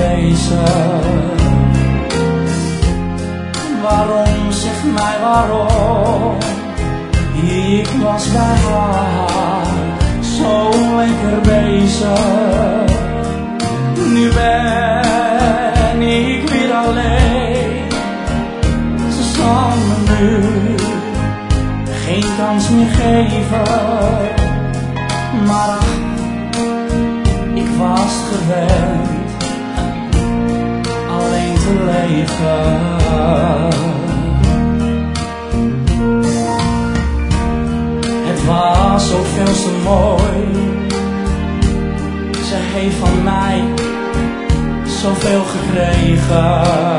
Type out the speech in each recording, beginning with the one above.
wezen. Waarom, zeg mij waarom? Ik was bij haar zo lekker bezig. Nu ben ik weer alleen. Ze zal me nu geen kans meer geven. Maar ach, ik was gewend alleen te leven. Het was zo veel te mooi. Ze heeft van mij zoveel gekregen.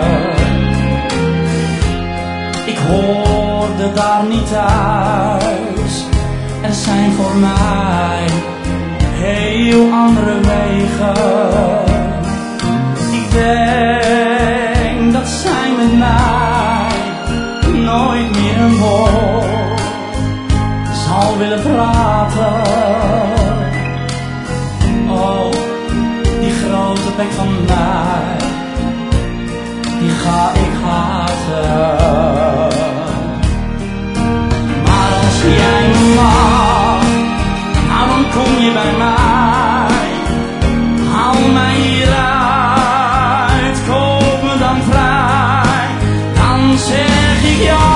Ik hoorde daar niet thuis. Er zijn voor mij heel andere wegen. Ik denk dat zij met mij nooit meer een woord zal willen praten. Oh, die grote bek van mij, die ga ik haten. Maar als jij me mag, nou dan kom je bij mij. Haal mij hieruit, koop me dan vrij. Dan zeg ik ja.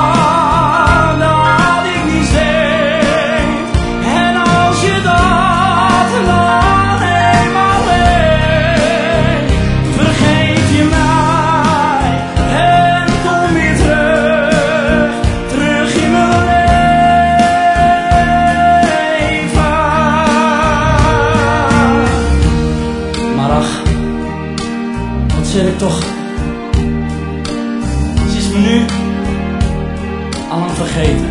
Zeg ik toch, ze is me nu al lang vergeten.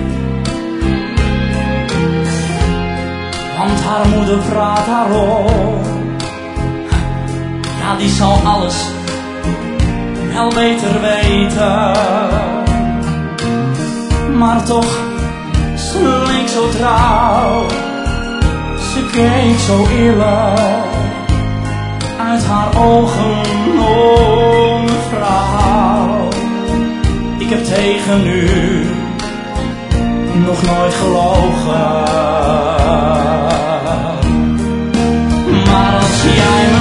Want haar moeder praat haar op. Ja, die zal alles wel beter weten. Maar toch, ze leek zo trouw. Ze keek zo eerlijk uit haar ogen, oh mevrouw. Ik heb tegen u nog nooit gelogen. Maar als jij